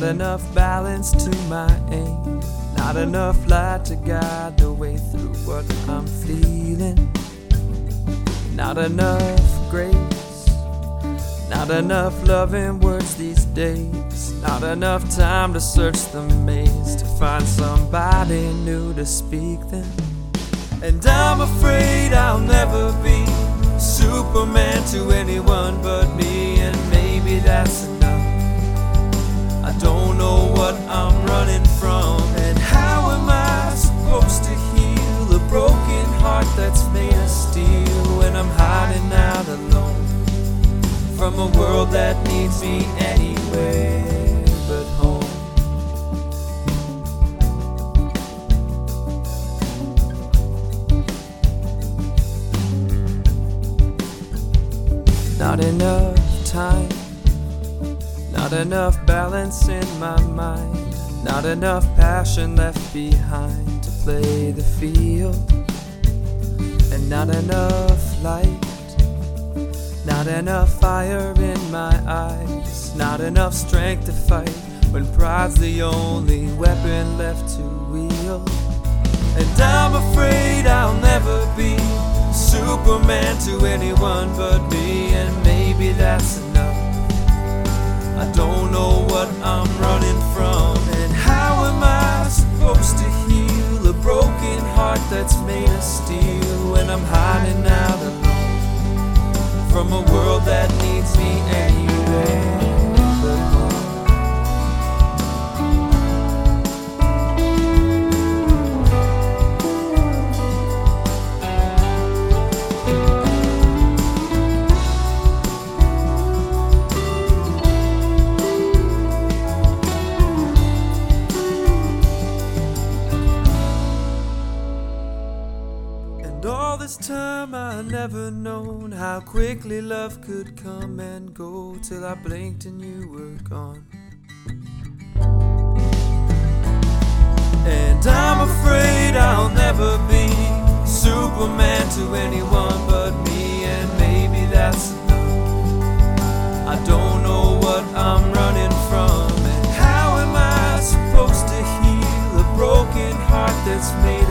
enough balance to my aim, not enough light to guide the way through what I'm feeling. Not enough grace, not enough loving words these days, not enough time to search the maze to find somebody new to speak them. And I'm afraid I'll never be Superman to anyone but me, and maybe that's enough. I don't know what I'm running from, and how am I supposed to heal a broken heart that's made of steel when I'm hiding out alone from a world that needs me anywhere but home. Not enough time, not enough balance in my mind, not enough passion left behind to play the field, and not enough light, not enough fire in my eyes, not enough strength to fight when pride's the only weapon left to wield. And I'm afraid I'll never be Superman to anyone but me, and maybe that's enough. I don't know what I'm running from, and how am I supposed to heal a broken heart that's made of steel when I'm hiding out alone from a world that needs me anywhere but home. All this time I never known how quickly love could come and go, till I blinked and you were gone. And I'm afraid I'll never be Superman to anyone but me, and maybe that's enough. I don't know what I'm running from, and how am I supposed to heal a broken heart that's made